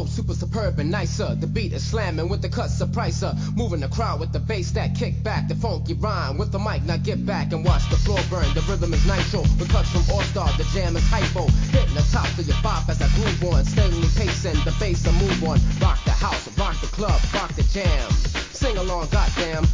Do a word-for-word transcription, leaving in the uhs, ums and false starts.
dope, super superb and nicer. The beat is slamming with the cut surpriser. Moving the crowd with the bass that kick back. The funky rhyme with the mic, now get back and watch the floor burn. The rhythm is nitro, with cuts from All Star, the jam is hypo. Hitting the top of your bop as I groove on. Steadily pacing, the bass I move on. Rock the house, rock the club, rock the jam. Sing along, goddamn.